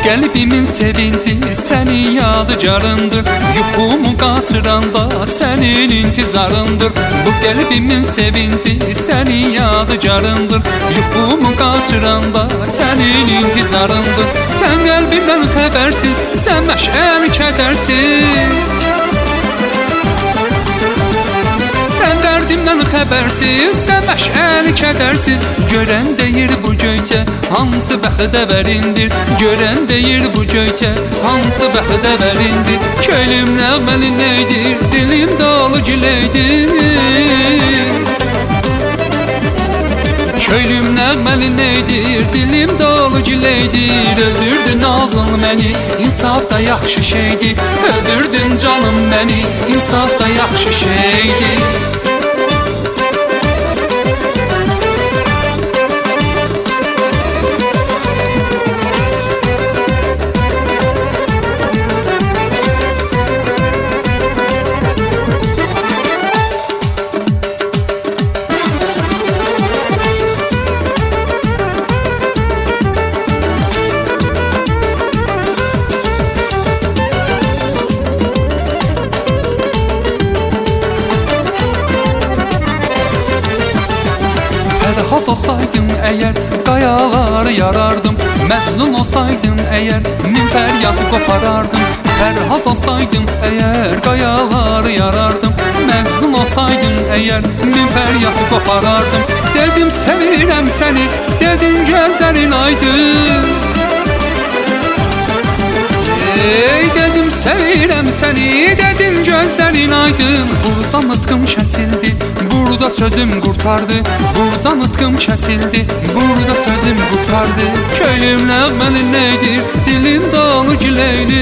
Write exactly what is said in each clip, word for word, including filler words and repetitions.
Qəlbimin sevinci sənin yadigarındır, yuxumu qaçıranda sənin intizarındır. Bu qəlbimin sevinci sənin yadigarındır, yuxumu qaçıranda sənin intizarındır. Sən qəlbimdən xəbərsiz, sən məşəl kədərsiz. Sən dərdimdən xəbərsiz, sən məşəl kədərsiz. Görən deyir bu göyçə hansı bəxtəvərindir, görən deyir bu göyçə hansı bəxtəvərindir. Köylüm nəğməli neydir, dilim dolu güleydir. Köylüm nəğməli neydir, dilim dolu güleydir. Öldürdün nazın məni, insaf da yaxşı şeydir. Öldürdün canım məni, insaf da yaxşı şeydir. Fərhad olsaydım əgər qayaları yarardım, Məcnun olsaydım əgər min fəryad qoparardım. Fərhad olsaydım əgər qayaları yarardım, Məcnun olsaydım əgər min fəryad qoparardım. Dedim sevirəm səni, dedin gözlərin aydın. Ey dedim sevirəm səni, dedin gözlərin aydın. Burada nıtqım kəsildi, burada sözüm qurtardı. Burada nıtqım kəsildi, burada sözüm qurtardı. Köylüm nəğməli neydir, dilim dolu güleyli.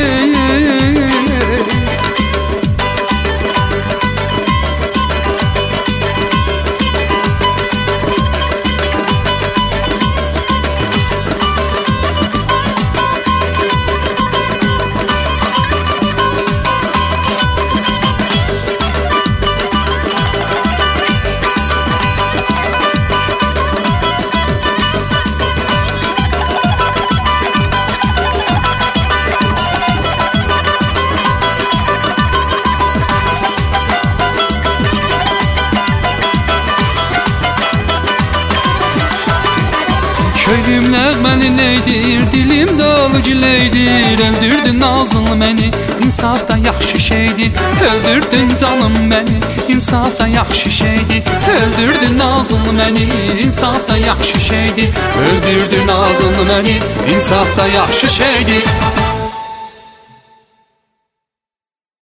Köylüm nəğməli neydir, dilim dolu güleydir. Öldürdün nazınlı məni, insaf da yaxşı şeydir. Öldürdün canım məni, insaf da yaxşı şeydir. Öldürdün nazınlı məni, insaf da yaxşı şeydir. Öldürdün nazınlı məni, insaf da yaxşı şeydir.